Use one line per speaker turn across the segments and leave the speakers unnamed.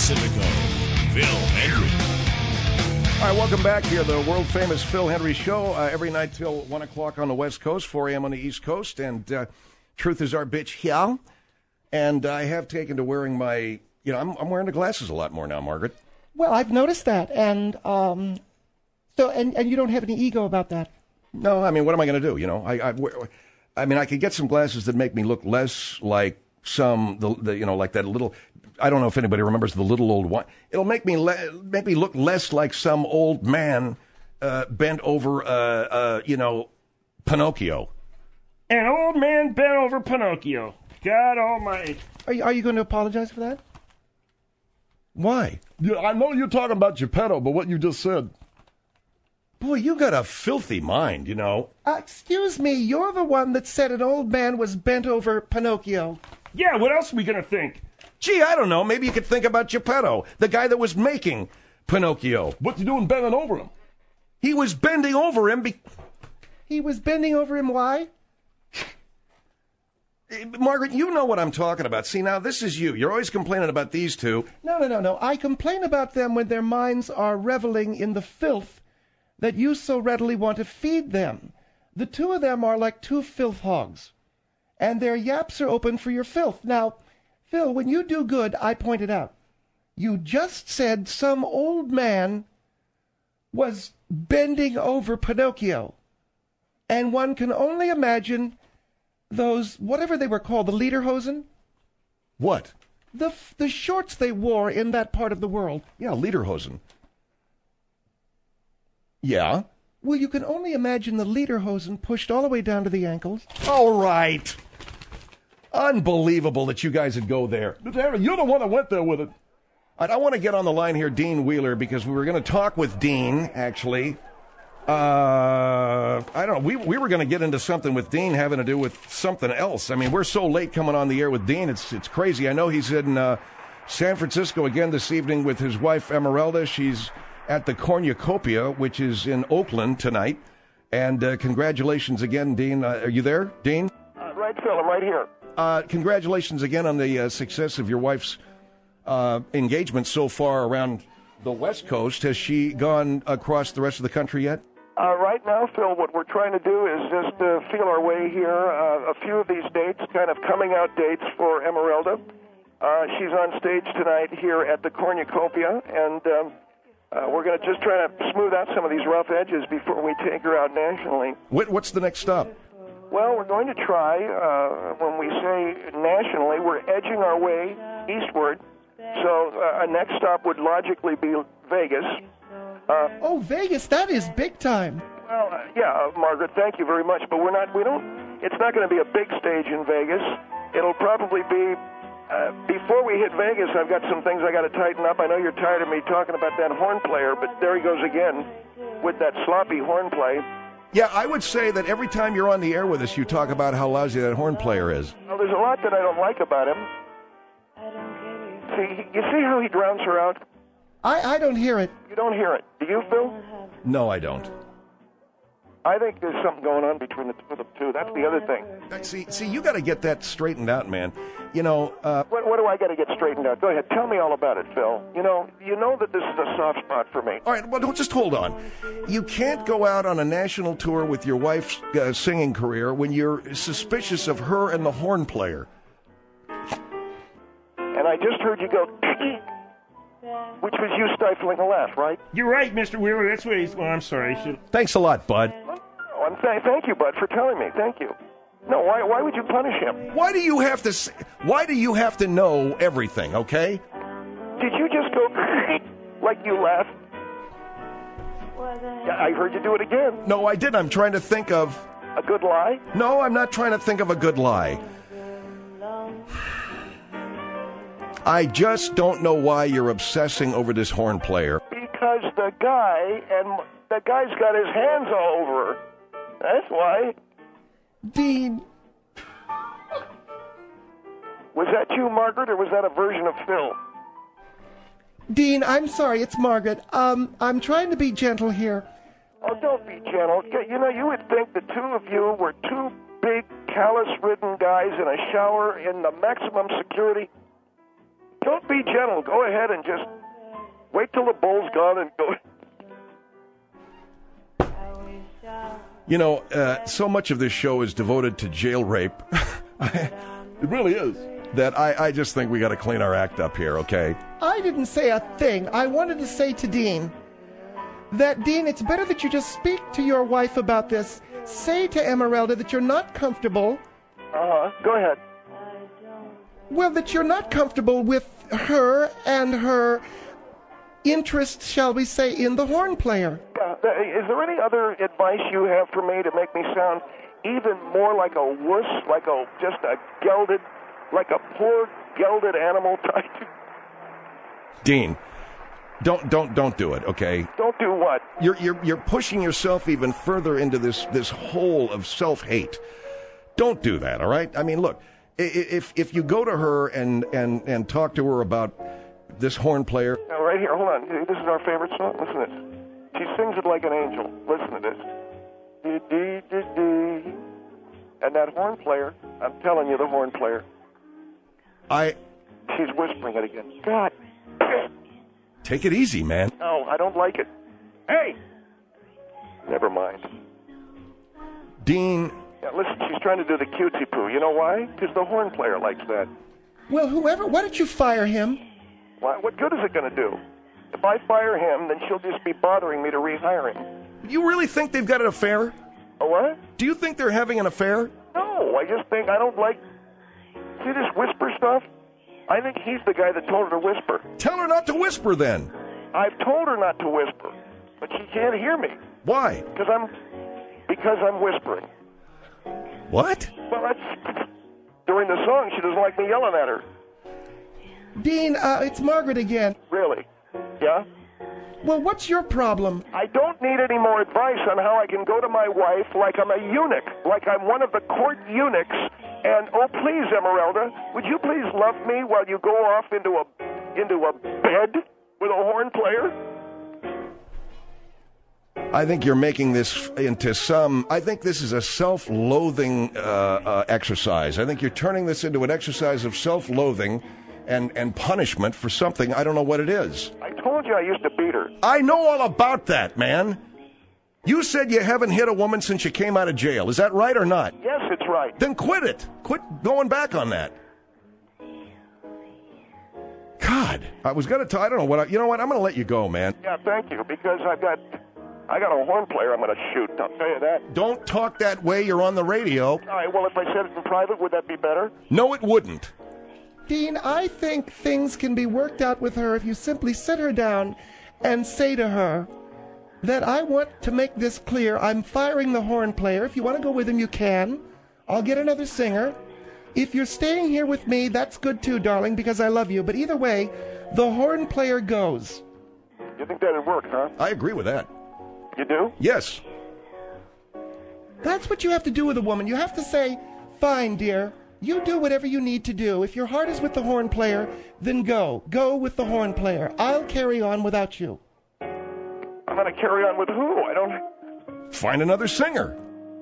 Pacifico, Phil Henry.
All right, welcome back here, the world-famous Phil Henry Show, every night till 1 o'clock on the West Coast, 4 a.m. on the East Coast, and truth is our bitch here. And I have taken to wearing my, I'm wearing the glasses a lot more now, Margaret.
Well, I've noticed that, and you don't have any ego about that.
No, I mean, what am I going to do? I could get some glasses that make me look less like like that little. I don't know if anybody remembers the little old one. It'll make me look less like some old man bent over, Pinocchio.
An old man bent over Pinocchio. God almighty.
Are you going to apologize for that?
Why?
Yeah, I know you're talking about Geppetto, but what you just said.
Boy, you got a filthy mind,
Excuse me, you're the one that said an old man was bent over Pinocchio.
Yeah, what else are we going to think?
Gee, I don't know. Maybe you could think about Geppetto, the guy that was making Pinocchio.
What's he doing bending over him?
He was bending over him.
He was bending over him, why?
Margaret, you know what I'm talking about. See, now, this is you. You're always complaining about these two.
No. I complain about them when their minds are reveling in the filth that you so readily want to feed them. The two of them are like two filth hogs, and their yaps are open for your filth. Now, Phil, when you do good, I point it out. You just said some old man was bending over Pinocchio, and one can only imagine those, whatever they were called, the lederhosen?
What?
The shorts they wore in that part of the world.
Yeah, lederhosen. Yeah?
Well, you can only imagine the lederhosen pushed all the way down to the ankles.
All right. Unbelievable that you guys would go there.
Harry, you're the one that went there with it.
I want to get on the line here, Dean Wheeler, because we were going to talk with Dean, actually. I don't know. We were going to get into something with Dean having to do with something else. I mean, we're so late coming on the air with Dean. It's crazy. I know he's in San Francisco again this evening with his wife, Emeralda. She's at the Cornucopia, which is in Oakland tonight. And congratulations again, Dean. Are you there, Dean?
Right, Phil. I'm right here.
Congratulations again on the success of your wife's engagement so far around the West Coast. Has she gone across the rest of the country yet?
Right now, Phil, what we're trying to do is just feel our way here. A few of these dates, kind of coming out dates for Emeralda. She's on stage tonight here at the Cornucopia, and we're going to just try to smooth out some of these rough edges before we take her out nationally.
What's the next stop?
Well, we're going to try, when we say nationally, we're edging our way eastward. So a next stop would logically be Vegas.
Vegas, that is big time.
Well, yeah, Margaret, thank you very much. But it's not going to be a big stage in Vegas. It'll probably be, before we hit Vegas, I've got some things I got to tighten up. I know you're tired of me talking about that horn player, but there he goes again with that sloppy horn play.
Yeah, I would say that every time you're on the air with us, you talk about how lousy that horn player is.
Well, there's a lot that I don't like about him. See, you see how he drowns her out?
I don't hear it.
You don't hear it. Do you, Phil?
No, I don't.
I think there's something going on between the two of them, too. That's the other thing.
See, you got to get that straightened out, man.
What do I got to get straightened out? Go ahead. Tell me all about it, Phil. You know that this is a soft spot for me.
All right, well, just hold on. You can't go out on a national tour with your wife's singing career when you're suspicious of her and the horn player.
And I just heard you go, which was you stifling a laugh, right?
You're right, Mr. Wheeler. That's what he's... Well, I'm sorry.
Thanks a lot, Bud.
Thank you, Bud, for telling me. Thank you. No, why would you punish him?
Why do you have to know everything, okay?
Did you just go like you laughed? I heard you do it again.
No, I didn't. I'm trying to think of...
A good lie?
No, I'm not trying to think of a good lie. I just don't know why you're obsessing over this horn player.
Because the guy's got his hands all over her. That's why.
Dean.
Was that you, Margaret, or was that a version of Phil?
Dean, I'm sorry, it's Margaret. I'm trying to be gentle here.
Oh, don't be gentle. You would think the two of you were two big, callus-ridden guys in a shower in the maximum security. Don't be gentle. Go ahead and just wait till the bull's gone and go.
You know, so much of this show is devoted to jail rape.
It really is.
That I just think we got to clean our act up here, okay?
I didn't say a thing. I wanted to say to Dean that, Dean, it's better that you just speak to your wife about this. Say to Emeralda that you're not comfortable.
Go ahead.
Well, that you're not comfortable with her and her interest, shall we say, in the horn player.
Is there any other advice you have for me to make me sound even more like a wuss, just a gelded, like a poor gelded animal type?
Dean, don't do it, okay?
Don't do what?
You're pushing yourself even further into this hole of self-hate. Don't do that, all right? I mean, look, if you go to her and talk to her about this horn player.
Now, right here, hold on. This is our favorite song. Listen to this. She sings it like an angel. Listen to this. Dee-dee-dee-dee. And that horn player, I'm telling you, the horn player. She's whispering it again. God.
Take it easy, man.
No, I don't like it. Hey! Never mind.
Dean.
Yeah, listen, she's trying to do the cutesy poo. You know why? Because the horn player likes that.
Well, why don't you fire him?
Why, what good is it going to do? If I fire him, then she'll just be bothering me to rehire him.
You really think they've got an affair?
A what?
Do you think they're having an affair?
No, I just think I don't like... See this whisper stuff? I think he's the guy that told her to whisper.
Tell her not to whisper, then.
I've told her not to whisper, but she can't hear me.
Why?
Because I'm whispering.
What?
Well, that's... During the song, she doesn't like me yelling at her.
Dean, it's Margaret again.
Really? Yeah?
Well, what's your problem?
I don't need any more advice on how I can go to my wife like I'm a eunuch, like I'm one of the court eunuchs, and, oh, please, Emeralda, would you please love me while you go off into a bed with a horn player?
I think you're making this into I think this is a self-loathing exercise. I think you're turning this into an exercise of self-loathing and punishment for something. I don't know what it is.
I told you I used to beat her.
I know all about that, man. You said you haven't hit a woman since you came out of jail. Is that right or not?
Yes, it's right.
Then quit it. Quit going back on that. God, I was going to tell, I don't know what, you know what, I'm going to let you go, man.
Yeah, thank you, because I got a horn player I'm going to shoot, I'll tell you that.
Don't talk that way, you're on the radio.
All right, well, if I said it in private, would that be better?
No, it wouldn't.
Dean, I think things can be worked out with her if you simply sit her down and say to her that I want to make this clear. I'm firing the horn player. If you want to go with him, you can. I'll get another singer. If you're staying here with me, that's good too, darling, because I love you. But either way, the horn player goes.
You think that'd work, huh?
I agree with that.
You do?
Yes.
That's what you have to do with a woman. You have to say, fine, dear. You do whatever you need to do. If your heart is with the horn player, then go. Go with the horn player. I'll carry on without you.
I'm going to carry on with who? I don't...
Find another singer.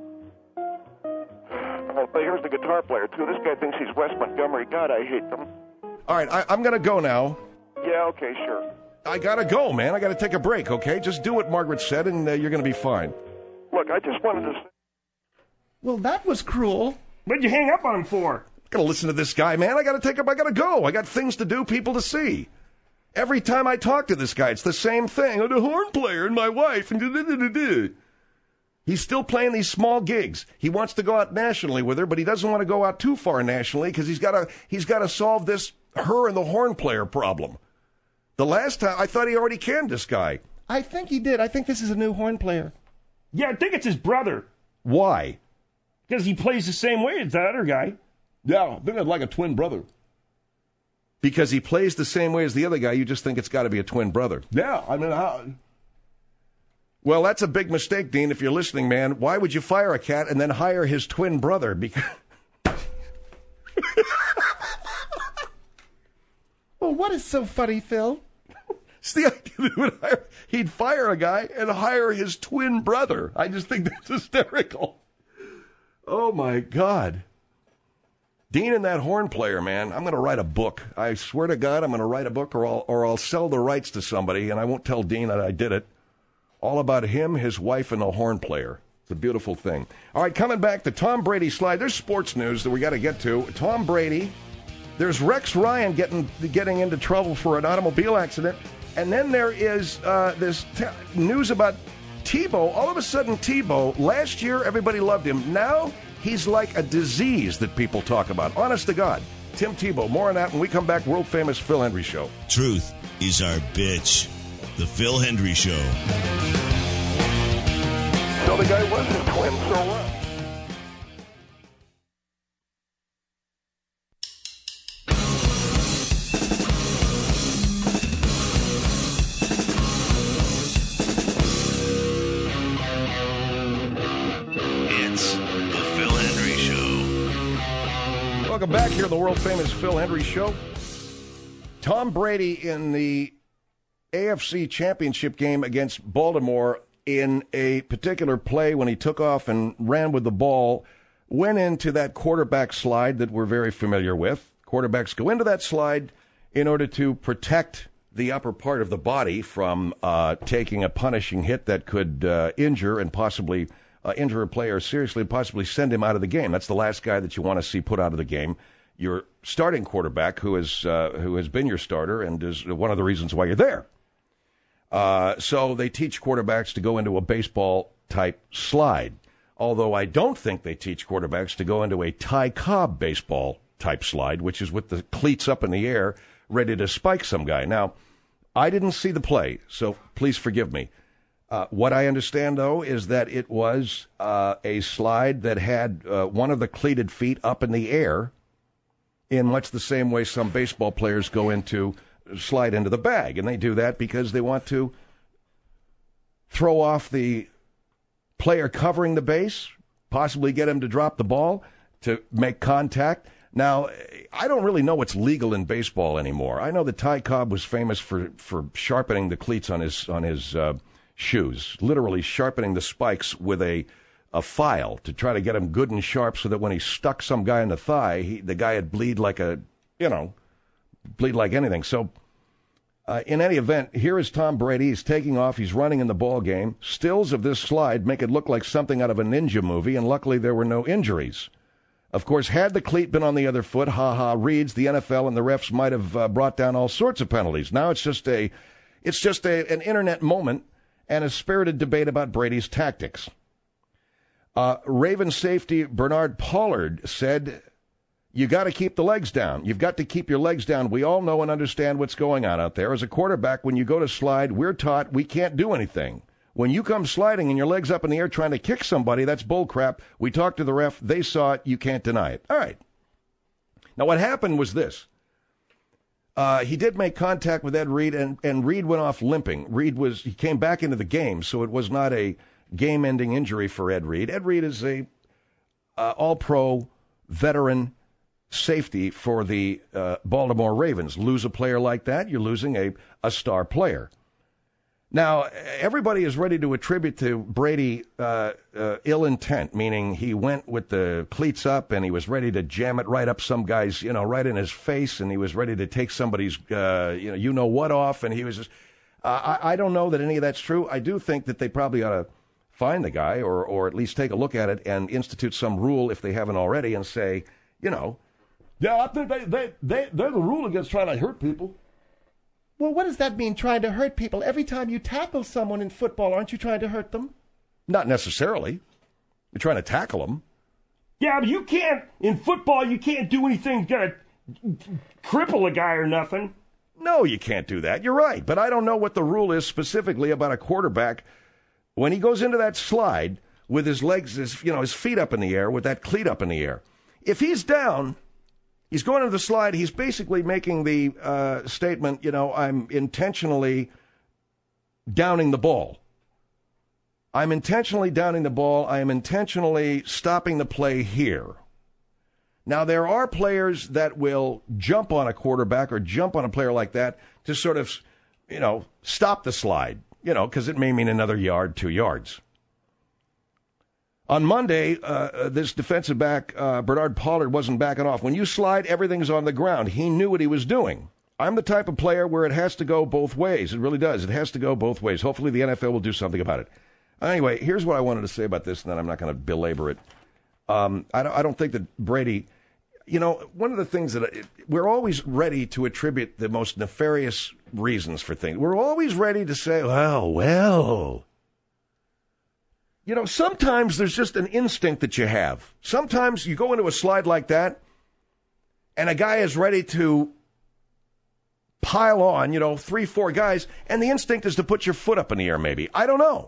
Oh, here's the guitar player, too. This guy thinks he's Wes Montgomery. God, I hate them.
All right, I'm going to go now.
Yeah, okay, sure.
I got to go, man. I got to take a break, okay? Just do what Margaret said, and you're going to be fine.
Look, I just wanted to...
Well, that was cruel.
What'd you hang up on him for?
Got to listen to this guy, man. I got to go. I got things to do, people to see. Every time I talk to this guy, it's the same thing. Oh, the horn player and my wife. And he's still playing these small gigs. He wants to go out nationally with her, but he doesn't want to go out too far nationally because he's got to solve this her and the horn player problem. The last time, I thought he already canned this guy.
I think he did. I think this is a new horn player.
Yeah, I think it's his brother.
Why?
Because he plays the same way as that other guy.
Yeah, I think I'd like a twin brother.
Because he plays the same way as the other guy, you just think it's got to be a twin brother.
Yeah, I mean, how...
Well, that's a big mistake, Dean, if you're listening, man. Why would you fire a cat and then hire his twin brother? Because...
Well, what is so funny, Phil?
It's the idea he'd fire a guy and hire his twin brother. I just think that's hysterical. Oh, my God. Dean and that horn player, man, I'm going to write a book. I swear to God, I'm going to write a book, or I'll sell the rights to somebody, and I won't tell Dean that I did it. All about him, his wife, and the horn player. It's a beautiful thing. All right, coming back to Tom Brady slide. There's sports news that we got to get to. Tom Brady. There's Rex Ryan getting into trouble for an automobile accident. And then there is this news about Tebow. All of a sudden, Tebow, last year everybody loved him. Now he's like a disease that people talk about. Honest to God. Tim Tebow. More on that when we come back. World famous Phil Hendrie Show.
Truth is our bitch. The Phil Hendrie Show.
So the guy was his twin, so what?
It's the Phil Hendrie Show.
Welcome back here to the world famous Phil Hendrie Show. Tom Brady in the AFC Championship game against Baltimore in a particular play when he took off and ran with the ball, went into that quarterback slide that we're very familiar with. Quarterbacks go into that slide in order to protect the upper part of the body from taking a punishing hit that could injure and possibly injure a player seriously, possibly send him out of the game. That's the last guy that you want to see put out of the game. Your starting quarterback, who has been your starter and is one of the reasons why you're there. So they teach quarterbacks to go into a baseball-type slide, although I don't think they teach quarterbacks to go into a Ty Cobb baseball-type slide, which is with the cleats up in the air, ready to spike some guy. Now, I didn't see the play, so please forgive me. What I understand, though, is that it was a slide that had one of the cleated feet up in the air in much the same way some baseball players slide into the bag, and they do that because they want to throw off the player covering the base, possibly get him to drop the ball, to make contact. Now, I don't really know what's legal in baseball anymore. I know that Ty Cobb was famous for sharpening the cleats on his shoes, literally sharpening the spikes with a file to try to get him good and sharp so that when he stuck some guy in the thigh, the guy would bleed like anything. So, in any event, here is Tom Brady. He's taking off. He's running in the ball game. Stills of this slide make it look like something out of a ninja movie, and luckily there were no injuries. Of course, had the cleat been on the other foot, reads, the NFL and the refs might have brought down all sorts of penalties. Now it's just an internet moment and a spirited debate about Brady's tactics. Ravens safety Bernard Pollard said, you got to keep the legs down. You've got to keep your legs down. We all know and understand what's going on out there. As a quarterback, when you go to slide, we're taught we can't do anything. When you come sliding and your legs up in the air trying to kick somebody, that's bullcrap. We talked to the ref. They saw it. You can't deny it. All right. Now, what happened was this. He did make contact with Ed Reed, and Reed went off limping. He came back into the game, so it was not a game-ending injury for Ed Reed. Ed Reed is a all-pro veteran safety for the Baltimore Ravens. Lose a player like that, you're losing a star player. Now, everybody is ready to attribute to Brady ill intent, meaning he went with the cleats up and he was ready to jam it right up some guy's, right in his face, and he was ready to take somebody's, what off, and he was just, I don't know that any of that's true. I do think that they probably ought to find the guy or at least take a look at it and institute some rule if they haven't already and say,
Yeah, I think there's a rule against trying to hurt people.
Well, what does that mean, trying to hurt people? Every time you tackle someone in football, aren't you trying to hurt them?
Not necessarily. You're trying to tackle them.
Yeah, but in football, you can't do anything going to cripple a guy or nothing.
No, you can't do that. You're right. But I don't know what the rule is specifically about a quarterback when he goes into that slide with his legs, his feet up in the air, with that cleat up in the air. If he's down, he's going into the slide, he's basically making the statement, I'm intentionally downing the ball. I'm intentionally downing the ball. I am intentionally stopping the play here. Now, there are players that will jump on a quarterback or jump on a player like that to sort of, stop the slide, because it may mean another yard, 2 yards. On Monday, this defensive back, Bernard Pollard, wasn't backing off. When you slide, everything's on the ground. He knew what he was doing. I'm the type of player where it has to go both ways. It really does. It has to go both ways. Hopefully the NFL will do something about it. Anyway, here's what I wanted to say about this, and then I'm not going to belabor it. I don't think that Brady, one of the things that we're always ready to attribute the most nefarious reasons for things. We're always ready to say, well. Sometimes there's just an instinct that you have. Sometimes you go into a slide like that, and a guy is ready to pile on, 3-4 guys, and the instinct is to put your foot up in the air, maybe. I don't know.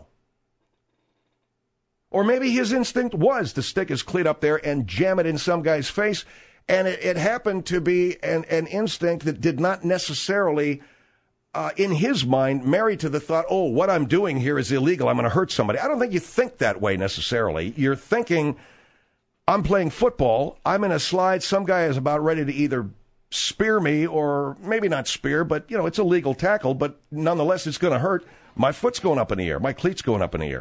Or maybe his instinct was to stick his cleat up there and jam it in some guy's face, and it happened to be an instinct that did not necessarily, in his mind, marry to the thought, oh, what I'm doing here is illegal, I'm going to hurt somebody. I don't think you think that way necessarily. You're thinking, I'm playing football, I'm in a slide, some guy is about ready to either spear me or maybe not spear, but, it's a legal tackle, but nonetheless, it's going to hurt. My foot's going up in the air. My cleat's going up in the air.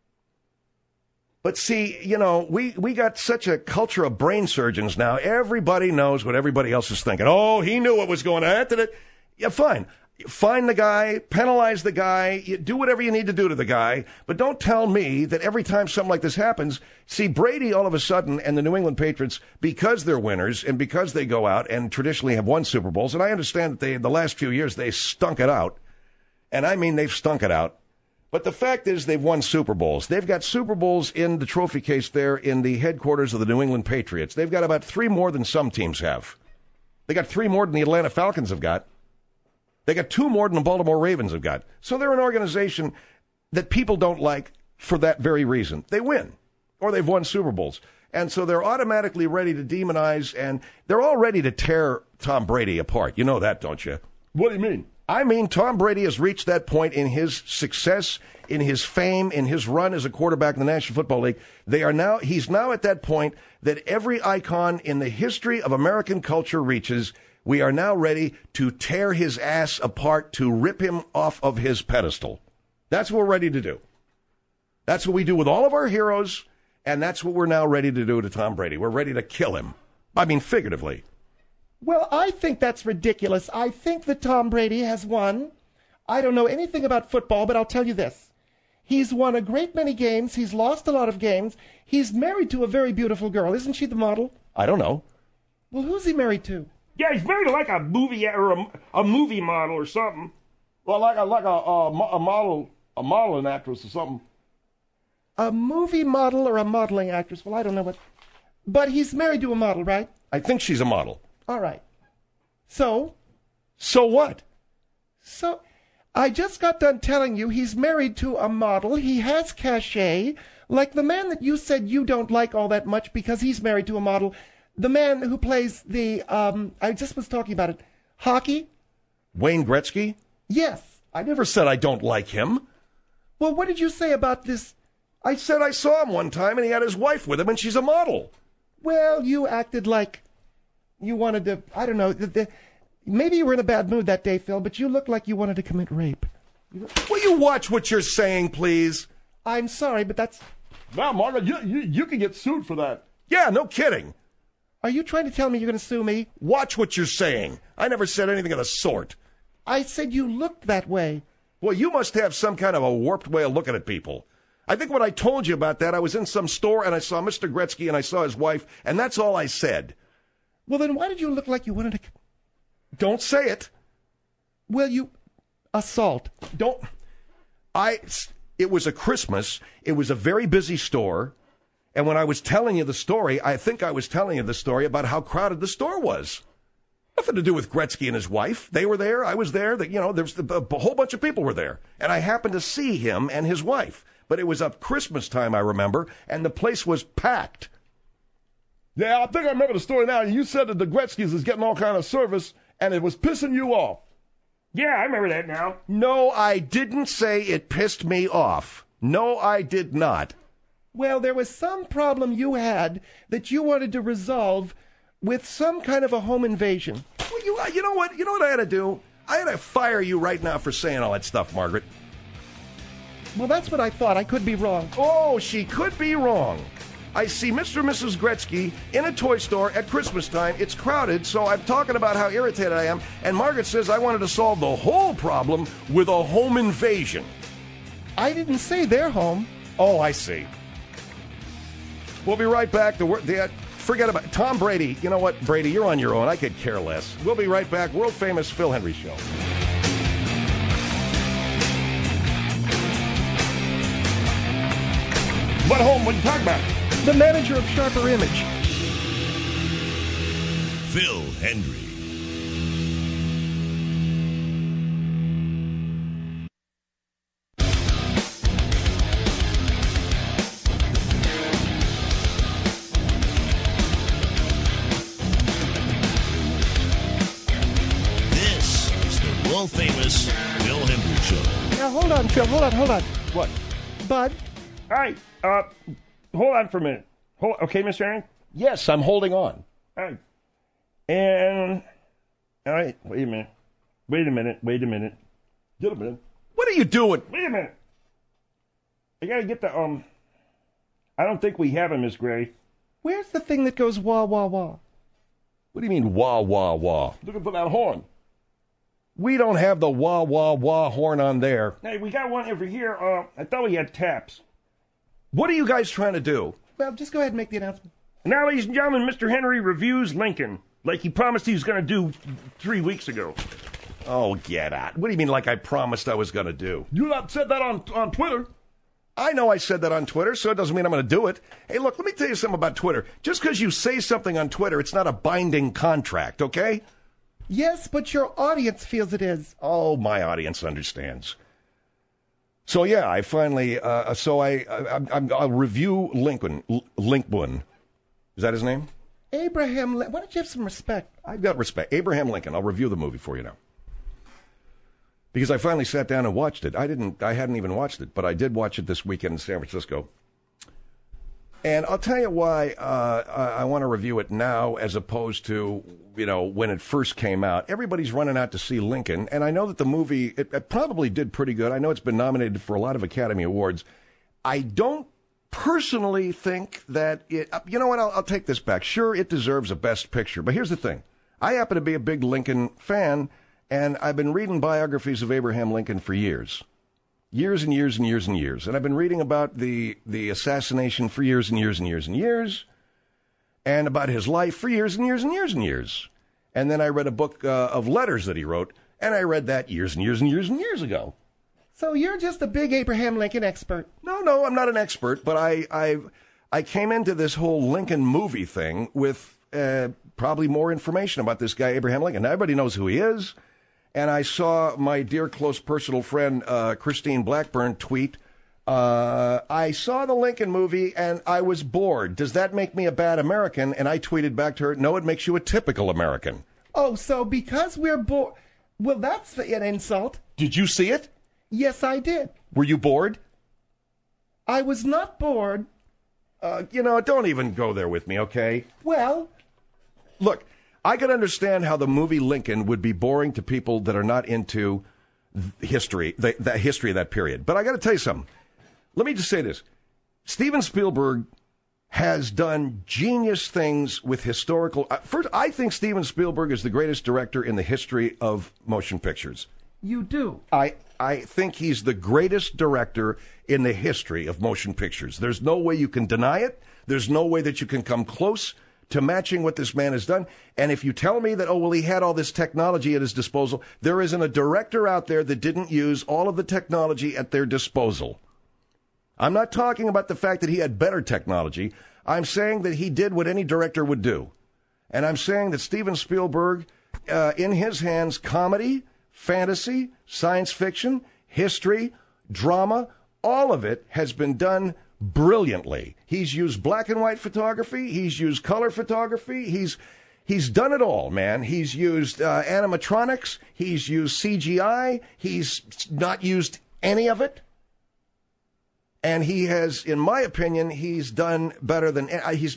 But see, we got such a culture of brain surgeons now. Everybody knows what everybody else is thinking. Oh, he knew what was going on. Yeah, fine. Find the guy, penalize the guy, do whatever you need to do to the guy, but don't tell me that every time something like this happens, see, Brady all of a sudden and the New England Patriots, because they're winners and because they go out and traditionally have won Super Bowls, and I understand that the last few years they stunk it out, and I mean they've stunk it out, but the fact is they've won Super Bowls. They've got Super Bowls in the trophy case there in the headquarters of the New England Patriots. They've got about 3 more than some teams have. They got 3 more than the Atlanta Falcons have got. They got 2 more than the Baltimore Ravens have got. So they're an organization that people don't like for that very reason. They win, or they've won Super Bowls. And so they're automatically ready to demonize, and they're all ready to tear Tom Brady apart. You know that, don't you?
What do you mean?
I mean, Tom Brady has reached that point in his success, in his fame, in his run as a quarterback in the National Football League. He's now at that point that every icon in the history of American culture reaches. We are now ready to tear his ass apart, to rip him off of his pedestal. That's what we're ready to do. That's what we do with all of our heroes, and that's what we're now ready to do to Tom Brady. We're ready to kill him. I mean, figuratively.
Well, I think that's ridiculous. I think that Tom Brady has won. I don't know anything about football, but I'll tell you this. He's won a great many games. He's lost a lot of games. He's married to a very beautiful girl. Isn't she the model?
I don't know.
Well, who's he married to?
Yeah, he's married to like a movie or a movie model or something.
Well, like a modeling actress or something.
A movie model or a modeling actress? Well, I don't know what. But he's married to a model, right?
I think she's a model.
All right. So?
So what?
So, I just got done telling you he's married to a model. He has cachet. Like the man that you said you don't like all that much because he's married to a model. The man who plays the, I just was talking about it, hockey?
Wayne Gretzky?
Yes.
I never said I don't like him.
Well, what did you say about this?
I said I saw him one time and he had his wife with him and she's a model.
Well, you acted like you wanted to, I don't know, maybe you were in a bad mood that day, Phil, but you looked like you wanted to commit rape.
Will you watch what you're saying, please?
I'm sorry, but that's...
Now, Margaret, you can get sued for that.
Yeah, no kidding.
Are you trying to tell me you're going to sue me?
Watch what you're saying. I never said anything of the sort.
I said you looked that way.
Well, you must have some kind of a warped way of looking at people. I think when I told you about that, I was in some store and I saw Mr. Gretzky and I saw his wife, and that's all I said.
Well, then why did you look like you wanted to...
Don't say it.
Well, you... Assault.
Don't... It was a Christmas. It was a very busy store. And when I was telling you the story, I think I was telling you the story about how crowded the store was. Nothing to do with Gretzky and his wife. They were there. I was there. There was a whole bunch of people were there. And I happened to see him and his wife. But it was up Christmas time, I remember, and the place was packed.
Yeah, I think I remember the story now. You said that the Gretzky's is getting all kind of service, and it was pissing you off.
Yeah, I remember that now.
No, I didn't say it pissed me off. No, I did not.
Well, there was some problem you had that you wanted to resolve with some kind of a home invasion.
Well, you know what? You know what I had to do? I had to fire you right now for saying all that stuff, Margaret.
Well, that's what I thought. I could be wrong.
Oh, she could be wrong. I see Mr. and Mrs. Gretzky in a toy store at Christmas time. It's crowded, so I'm talking about how irritated I am. And Margaret says I wanted to solve the whole problem with a home invasion.
I didn't say their home.
Oh, I see. We'll be right back. Forget about it. Tom Brady. You know what, Brady, you're on your own. I could care less. We'll be right back. World famous Phil Hendrie Show.
What home? What are you talking about?
The manager of Sharper Image.
Phil Hendrie. This is the world famous Phil Hendrie Show.
Now, hold on, Phil. Hold on.
What?
Bud,
All right. Hold on for a minute. Okay, Mr. Aaron?
Yes, I'm holding on.
All right. And, all right, wait a minute.
Get a minute.
What are you doing?
Wait a minute. I gotta get the, I don't think we have him, Miss Gray.
where's the thing that goes wah, wah, wah?
What do you mean, wah, wah, wah?
Looking for that horn.
We don't have the wah, wah, wah horn on there.
Hey, we got one over here. I thought we had taps.
What are you guys trying to do?
Well, just go ahead and make the announcement.
Now, ladies and gentlemen, Mr. Henry reviews Lincoln, like he promised he was going to do 3 weeks ago.
Oh, get out. What do you mean like I promised I was going to do?
You not said that on Twitter.
I know I said that on Twitter, so it doesn't mean I'm going to do it. Hey, look, let me tell you something about Twitter. Just because you say something on Twitter, it's not a binding contract, okay?
Yes, but your audience feels it is.
Oh, my audience understands. So, yeah, I finally, I'll review Lincoln. Is that his name?
Abraham, why don't you have some respect?
I've got respect. Abraham Lincoln. I'll review the movie for you now. Because I finally sat down and watched it. I hadn't even watched it, but I did watch it this weekend in San Francisco. And I'll tell you why I want to review it now as opposed to, when it first came out. Everybody's running out to see Lincoln, and I know that the movie, it probably did pretty good. I know it's been nominated for a lot of Academy Awards. I don't personally think that it, you know what, I'll take this back. Sure, it deserves a Best Picture, but here's the thing. I happen to be a big Lincoln fan, and I've been reading biographies of Abraham Lincoln for years. Years and years and years and years. And I've been reading about the assassination for years and years and years and years, and about his life for years and years and years and years. And then I read a book of letters that he wrote, and I read that years and years and years and years ago.
So you're just a big Abraham Lincoln expert.
No, I'm not an expert, but I came into this whole Lincoln movie thing with probably more information about this guy, Abraham Lincoln. Now, everybody knows who he is. And I saw my dear close personal friend Christine Blackburn tweet, I saw the Lincoln movie and I was bored. Does that make me a bad American? And I tweeted back to her, no, it makes you a typical American.
Oh, so because we're bored... Well, that's an insult.
Did you see it?
Yes, I did.
Were you bored?
I was not bored.
Don't even go there with me, okay?
Well...
Look, I can understand how the movie Lincoln would be boring to people that are not into history, the history of that period. But I got to tell you something. Let me just say this. Steven Spielberg has done genius things with historical... First, I think Steven Spielberg is the greatest director in the history of motion pictures.
You do?
I think he's the greatest director in the history of motion pictures. There's no way you can deny it. There's no way that you can come close to matching what this man has done. And if you tell me that, he had all this technology at his disposal, there isn't a director out there that didn't use all of the technology at their disposal. I'm not talking about the fact that he had better technology. I'm saying that he did what any director would do. And I'm saying that Steven Spielberg, in his hands, comedy, fantasy, science fiction, history, drama, all of it has been done brilliantly. He's used black and white photography. He's used color photography. He's done it all, man. He's used animatronics. He's used CGI. He's not used any of it. And he has, in my opinion, he's done better than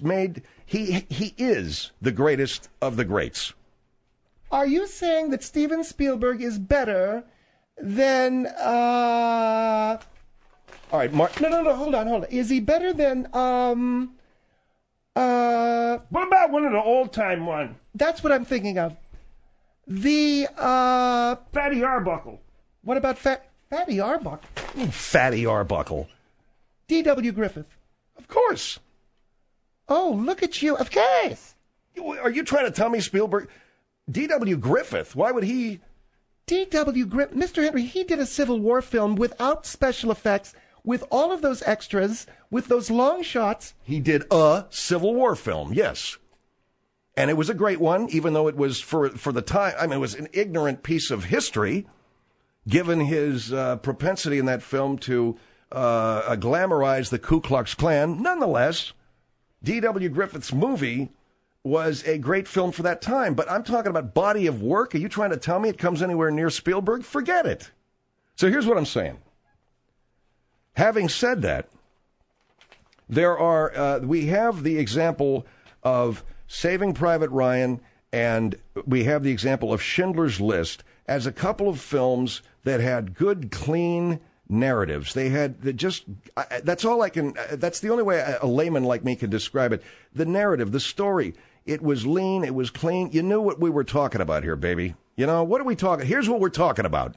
he is the greatest of the greats.
Are you saying that Steven Spielberg is better than
All right,
No, hold on. Is he better than,
What about one of the old-time one?
that's what I'm thinking of. The,
Fatty Arbuckle.
what about Fatty Arbuckle?
Fatty Arbuckle.
D.W. Griffith.
Of course.
Oh, look at you. Of course.
Are you trying to tell me Spielberg? D.W. Griffith, why would he?
D.W. Griffith, Mr. Henry, he did a Civil War film without special effects, with all of those extras, with those long shots.
He did a Civil War film, yes. And it was a great one, even though it was for the time. I mean, it was an ignorant piece of history, given his propensity in that film to glamorize the Ku Klux Klan. Nonetheless, D.W. Griffith's movie was a great film for that time. But I'm talking about body of work. Are you trying to tell me it comes anywhere near Spielberg? Forget it. So here's what I'm saying. Having said that, there are we have the example of Saving Private Ryan, and we have the example of Schindler's List as a couple of films that had good, clean narratives. They had just, that's all I can, that's the only way a layman like me can describe it. The narrative, the story, it was lean, it was clean. You knew what we were talking about here, baby. You know, what are we talking? Here's what we're talking about.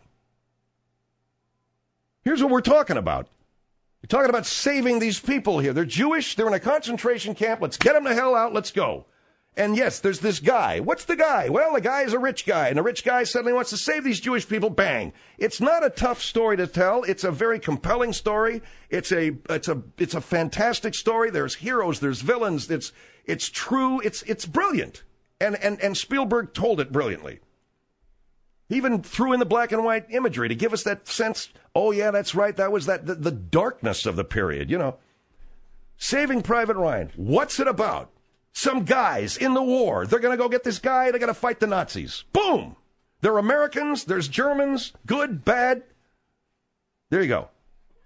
Here's what we're talking about. We're talking about saving these people here. They're Jewish. They're in a concentration camp. Let's get them the hell out. Let's go. And yes, there's this guy. What's the guy? Well, the guy is a rich guy, and the rich guy suddenly wants to save these Jewish people. Bang! It's not a tough story to tell. It's a very compelling story. It's a fantastic story. There's heroes. There's villains. It's true. It's brilliant. And Spielberg told it brilliantly. He even threw in the black and white imagery to give us that sense. Oh yeah, that's right. That was the darkness of the period. You know, Saving Private Ryan. What's it about? Some guys in the war. They're going to go get this guy. They're going to fight the Nazis. Boom! They're Americans. There's Germans. Good, bad. There you go.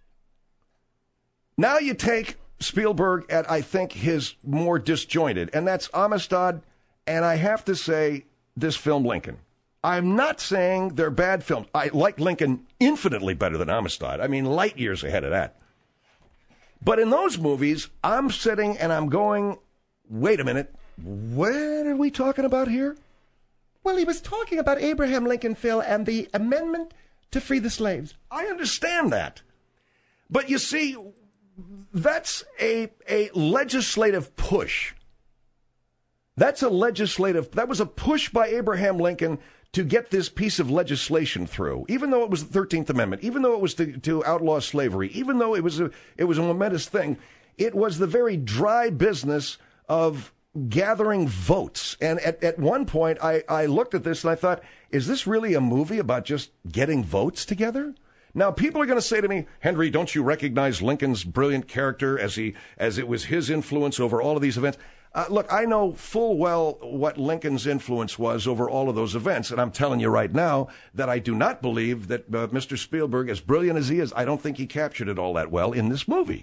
Now you take Spielberg at, I think, his more disjointed, and that's Amistad, and I have to say, this film, Lincoln. I'm not saying they're bad films. I like Lincoln infinitely better than Amistad. I mean, light years ahead of that. But in those movies, I'm sitting and I'm going, wait a minute, what are we talking about here?
Well, he was talking about Abraham Lincoln, Phil, and the amendment to free the slaves.
I understand that. But you see, that's a legislative push. That was a push by Abraham Lincoln to get this piece of legislation through, even though it was the 13th Amendment, even though it was to outlaw slavery, even though it was a momentous thing. It was the very dry business of gathering votes. And at one point, I looked at this and I thought, is this really a movie about just getting votes together? Now, people are going to say to me, Henry, don't you recognize Lincoln's brilliant character as it was his influence over all of these events? Look, I know full well what Lincoln's influence was over all of those events, and I'm telling you right now that I do not believe that Mr. Spielberg, as brilliant as he is, I don't think he captured it all that well in this movie.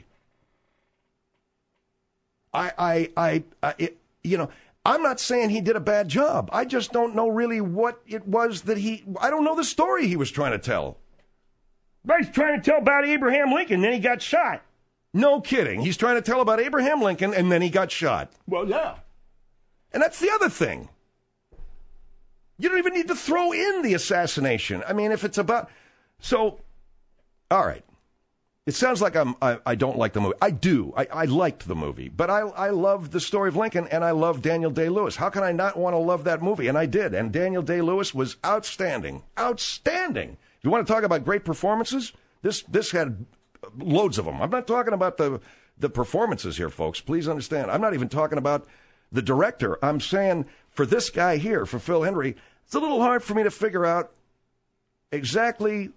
I'm not saying he did a bad job. I just don't know really what it was that I don't know the story he was trying to tell.
But he's trying to tell about Abraham Lincoln, then he got shot.
No kidding. He's trying to tell about Abraham Lincoln, and then he got shot.
Well, yeah.
And that's the other thing. You don't even need to throw in the assassination. I mean, if it's about... So, all right. It sounds like I don't like the movie. I do. I liked the movie. But I love the story of Lincoln, and I love Daniel Day-Lewis. How can I not want to love that movie? And I did. And Daniel Day-Lewis was outstanding. Outstanding. If you want to talk about great performances, this had loads of them. I'm not talking about the performances here, folks. Please understand. I'm not even talking about the director. I'm saying for this guy here, for Phil Henry, it's a little hard for me to figure out exactly...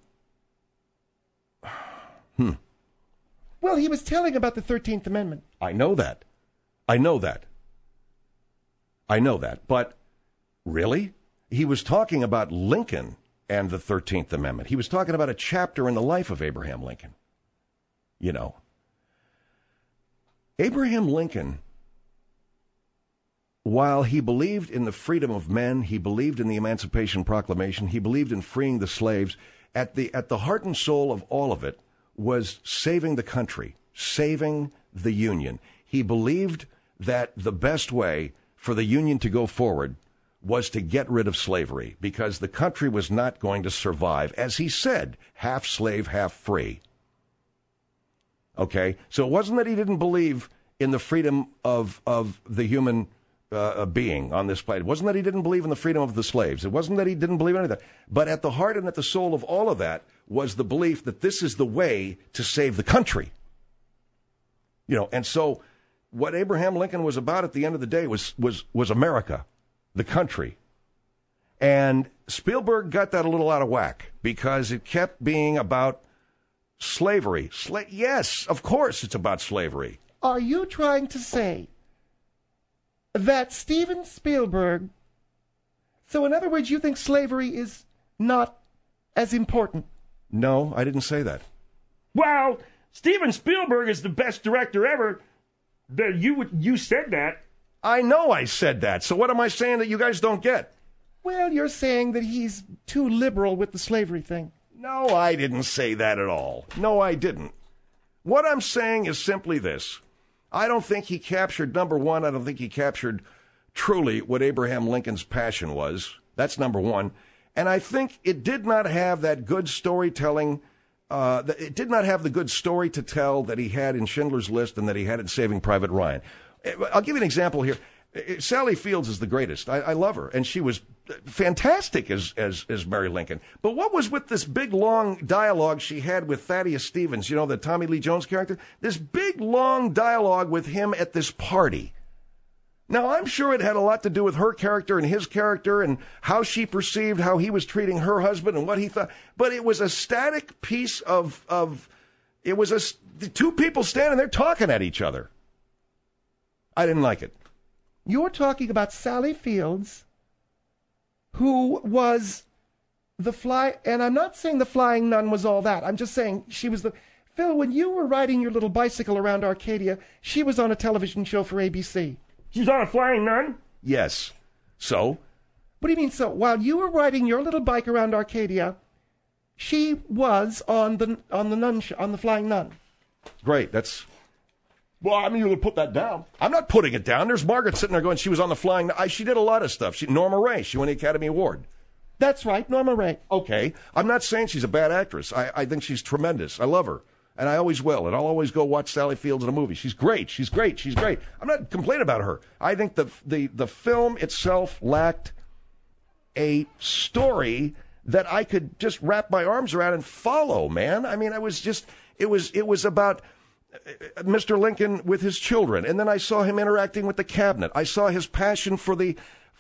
Well, he was telling about the 13th Amendment.
I know that. But really? He was talking about Lincoln and the 13th Amendment. He was talking about a chapter in the life of Abraham Lincoln. You know. Abraham Lincoln, while he believed in the freedom of men, he believed in the Emancipation Proclamation, he believed in freeing the slaves, at the heart and soul of all of it was saving the country, saving the Union. He believed that the best way for the Union to go forward was to get rid of slavery because the country was not going to survive, as he said, half slave, half free. Okay? So it wasn't that he didn't believe in the freedom of the human being on this planet. It wasn't that he didn't believe in the freedom of the slaves. It wasn't that he didn't believe in any of that. But at the heart and at the soul of all of that was the belief that this is the way to save the country. You know, and so what Abraham Lincoln was about at the end of the day was America, the country. And Spielberg got that a little out of whack because it kept being about slavery. Yes, of course it's about slavery.
Are you trying to say that Steven Spielberg... So in other words, you think slavery is not as important?
No, I didn't say that.
Well, Steven Spielberg is the best director ever. You said that.
I know I said that. So what am I saying that you guys don't get?
Well, you're saying that he's too liberal with the slavery thing.
No, I didn't say that at all. No, I didn't. What I'm saying is simply this. I don't think he captured, number one, I don't think he captured truly what Abraham Lincoln's passion was. That's number one. And I think it did not have that good storytelling. It did not have the good story to tell that he had in Schindler's List and that he had in Saving Private Ryan. I'll give you an example here. Sally Fields is the greatest. I love her, and she was fantastic as Mary Lincoln. But what was with this big, long dialogue she had with Thaddeus Stevens, you know, the Tommy Lee Jones character? This big, long dialogue with him at this party. Now, I'm sure it had a lot to do with her character and his character and how she perceived how he was treating her husband and what he thought. But it was a static piece of it was the two people standing there talking at each other. I didn't like it.
You're talking about Sally Fields, who was and I'm not saying the Flying Nun was all that. I'm just saying she was Phil, when you were riding your little bicycle around Arcadia, she was on a television show for ABC.
She's on a Flying Nun?
Yes. So?
What do you mean, so? While you were riding your little bike around Arcadia, she was on the Flying Nun.
Great. That's...
Well, I mean, you would put that down.
I'm not putting it down. There's Margaret sitting there going, she was on the Flying Nun. She did a lot of stuff. Norma Ray, she won the Academy Award.
That's right, Norma Ray.
Okay. I'm not saying she's a bad actress. I think she's tremendous. I love her. And I always will. And I'll always go watch Sally Fields in a movie. She's great. She's great. She's great. I'm not complaining about her. I think the film itself lacked a story that I could just wrap my arms around and follow, man. I mean, it was about Mr. Lincoln with his children. And then I saw him interacting with the cabinet. I saw his passion for the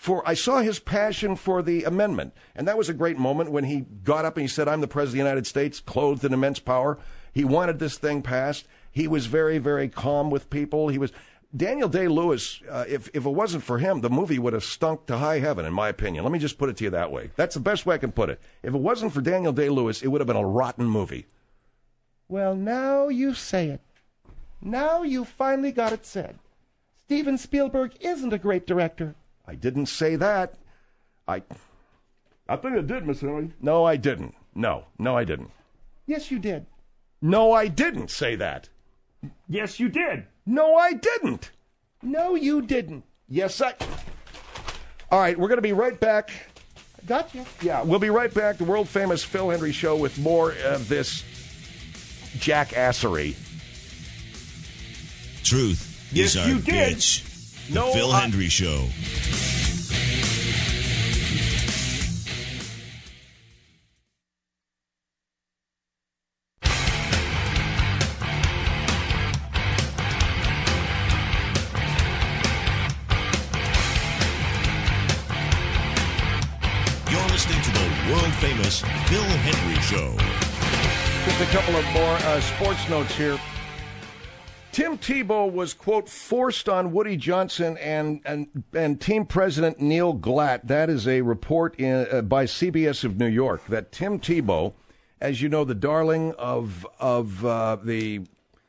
amendment. And that was a great moment when he got up and he said, I'm the President of the United States, clothed in immense power. He wanted this thing passed. He was very, very calm with people. Daniel Day-Lewis, if it wasn't for him, the movie would have stunk to high heaven, in my opinion. Let me just put it to you that way. That's the best way I can put it. If it wasn't for Daniel Day-Lewis, it would have been a rotten movie.
Well, now you say it. Now you finally got it said. Steven Spielberg isn't a great director.
I didn't say that.
I think I did, Miss Henry.
No, I didn't. No, I didn't.
Yes, you did.
No, I didn't say that.
Yes, you did.
No, I didn't.
No, you didn't.
Yes, All right, we're going to be right back.
Gotcha.
Yeah, we'll be right back. The world-famous Phil Hendrie Show with more of this jackassery.
Truth
Yes,
is our
you did.
bitch. The
No,
Phil Hendrie Show. You're listening to the world-famous Phil Hendrie Show.
Just a couple of more sports notes here. Tim Tebow was, quote, forced on Woody Johnson and team president Neil Glatt. That is a report by CBS of New York that Tim Tebow, as you know, the darling of the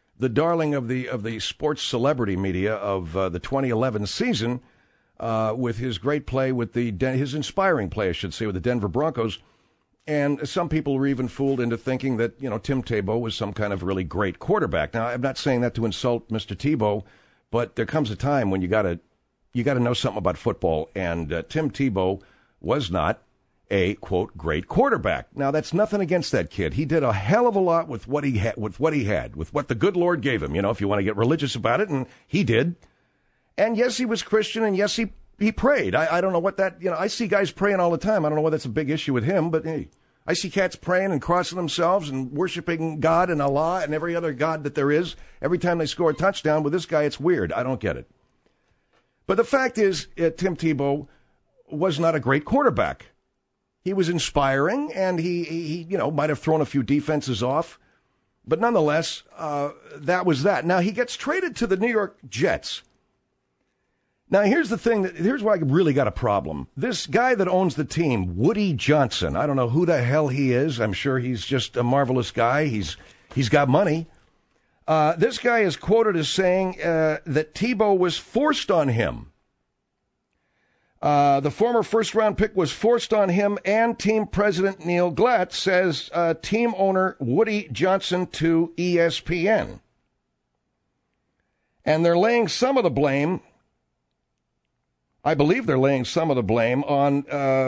sports celebrity media of the 2011 season, with his great play with his inspiring play, I should say, with the Denver Broncos. And some people were even fooled into thinking that, Tim Tebow was some kind of really great quarterback. Now, I'm not saying that to insult Mr. Tebow, but there comes a time when you got to know something about football, and Tim Tebow was not a, quote, great quarterback. Now, that's nothing against that kid. He did a hell of a lot with what he had, with what the good Lord gave him, if you want to get religious about it, and he did. And yes, he was Christian, and yes, he prayed. I don't know what that, I see guys praying all the time. I don't know why that's a big issue with him, but hey, I see cats praying and crossing themselves and worshiping God and Allah and every other God that there is. Every time they score a touchdown with this guy, it's weird. I don't get it. But the fact is, Tim Tebow was not a great quarterback. He was inspiring, and he might have thrown a few defenses off. But nonetheless, that was that. Now, he gets traded to the New York Jets. Now, here's the thing. Here's why I really got a problem. This guy that owns the team, Woody Johnson, I don't know who the hell he is. I'm sure he's just a marvelous guy. He's got money. This guy is quoted as saying that Tebow was forced on him. The former first-round pick was forced on him, and team president Neil Glatt says team owner Woody Johnson to ESPN. And they're laying some of the blame, I believe they're laying some of the blame on,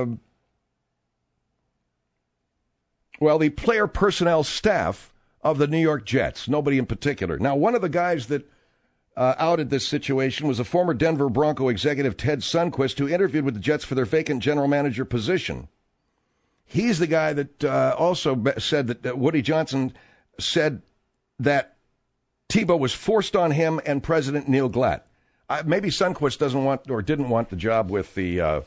the player personnel staff of the New York Jets, nobody in particular. Now, one of the guys that outed this situation was a former Denver Bronco executive, Ted Sundquist, who interviewed with the Jets for their vacant general manager position. He's the guy that also said that Woody Johnson said that Tebow was forced on him and President Neil Glatt. Maybe Sundquist didn't want the job with the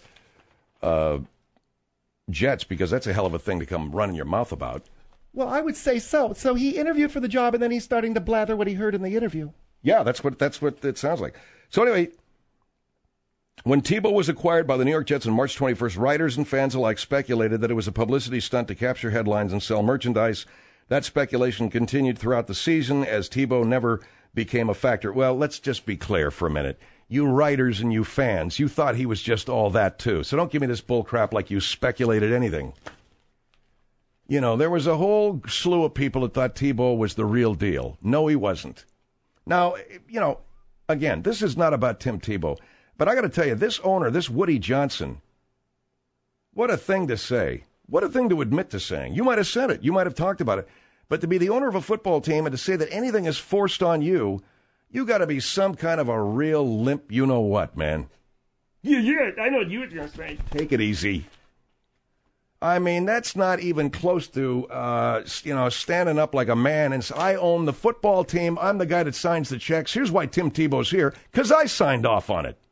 Jets, because that's a hell of a thing to come running your mouth about.
Well, I would say so. So he interviewed for the job, and then he's starting to blather what he heard in the interview.
Yeah, that's what it sounds like. So anyway, when Tebow was acquired by the New York Jets on March 21st, writers and fans alike speculated that it was a publicity stunt to capture headlines and sell merchandise. That speculation continued throughout the season as Tebow never became a factor. Well, let's just be clear for a minute. You writers and you fans, you thought he was just all that too. So don't give me this bull crap like you speculated anything. There was a whole slew of people that thought Tebow was the real deal. No, he wasn't. Now, again, this is not about Tim Tebow, but I got to tell you, this owner, this Woody Johnson, what a thing to say. What a thing to admit to saying. You might have said it. You might have talked about it. But to be the owner of a football team and to say that anything is forced on you, you got to be some kind of a real limp you-know-what, man.
Yeah, I know what you were going to say.
Take it easy. I mean, that's not even close to, standing up like a man and say, I own the football team. I'm the guy that signs the checks. Here's why Tim Tebow's here, because I signed off on it.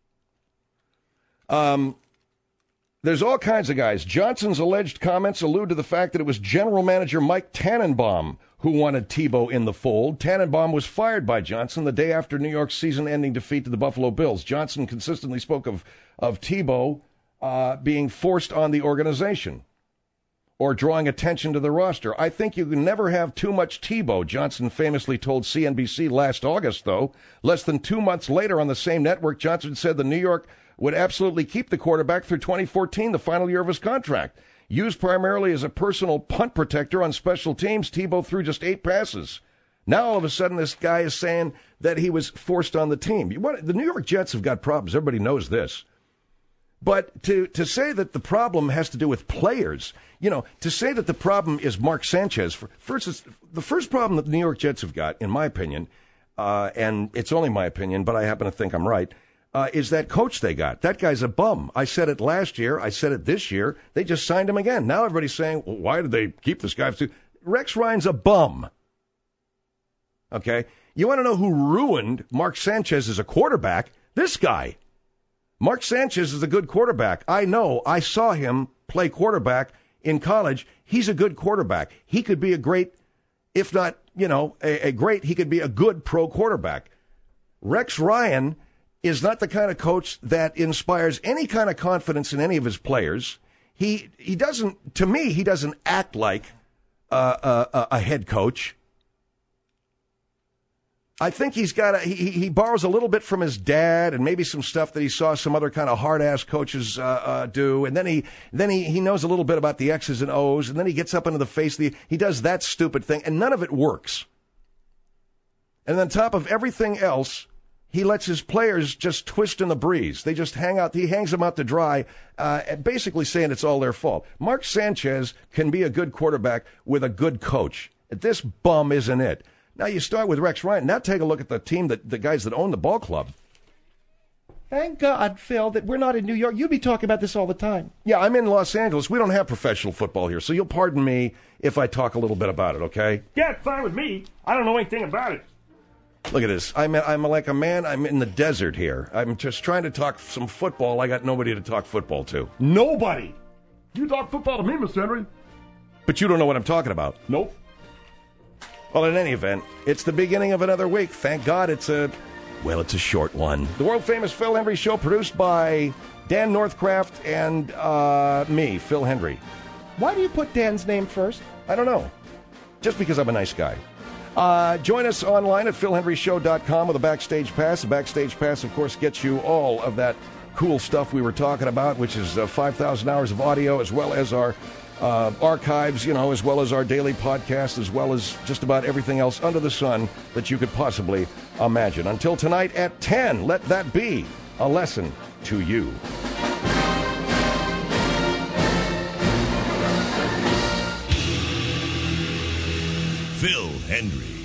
There's all kinds of guys. Johnson's alleged comments allude to the fact that it was general manager Mike Tannenbaum who wanted Tebow in the fold. Tannenbaum was fired by Johnson the day after New York's season-ending defeat to the Buffalo Bills. Johnson consistently spoke of Tebow being forced on the organization or drawing attention to the roster. I think you can never have too much Tebow, Johnson famously told CNBC last August, though. Less than 2 months later on the same network, Johnson said the New York would absolutely keep the quarterback through 2014, the final year of his contract. Used primarily as a personal punt protector on special teams, Tebow threw just 8 passes. Now, all of a sudden, this guy is saying that he was forced on the team. The New York Jets have got problems. Everybody knows this. But to say that the problem has to do with players, to say that the problem is Mark Sanchez, the first problem that the New York Jets have got, in my opinion, and it's only my opinion, but I happen to think I'm right, is that coach they got. That guy's a bum. I said it last year. I said it this year. They just signed him again. Now everybody's saying, well, why did they keep this guy? Rex Ryan's a bum. Okay? You want to know who ruined Mark Sanchez as a quarterback? This guy. Mark Sanchez is a good quarterback. I know. I saw him play quarterback in college. He's a good quarterback. He could be a great, if not, he could be a good pro quarterback. Rex Ryan is not the kind of coach that inspires any kind of confidence in any of his players. He doesn't, to me, he doesn't act like a head coach. I think he's got he borrows a little bit from his dad and maybe some stuff that he saw some other kind of hard-ass coaches do. And then he knows a little bit about the X's and O's, and then he gets up into the face. He does that stupid thing, and none of it works. And on top of everything else, he lets his players just twist in the breeze. They just hang out. He hangs them out to dry, basically saying it's all their fault. Mark Sanchez can be a good quarterback with a good coach. This bum isn't it. Now you start with Rex Ryan. Now take a look at the team, the guys that own the ball club.
Thank God, Phil, that we're not in New York. You'd be talking about this all the time.
Yeah, I'm in Los Angeles. We don't have professional football here, so you'll pardon me if I talk a little bit about it, okay?
Yeah, it's fine with me. I don't know anything about it.
Look at this. I'm like a man. I'm in the desert here. I'm just trying to talk some football. I got nobody to talk football to.
Nobody. You talk football to me, Mr. Henry.
But you don't know what I'm talking about.
Nope.
Well, in any event, it's the beginning of another week. Thank God it's a short one. The world-famous Phil Hendrie Show, produced by Dan Northcraft and me, Phil Hendrie.
Why do you put Dan's name first?
I don't know. Just because I'm a nice guy. Join us online at philhendrieshow.com with a Backstage Pass. The Backstage Pass, of course, gets you all of that cool stuff we were talking about, which is 5,000 hours of audio, as well as our archives, as well as our daily podcast, as well as just about everything else under the sun that you could possibly imagine. Until tonight at 10, let that be a lesson to you.
Phil Hendrie.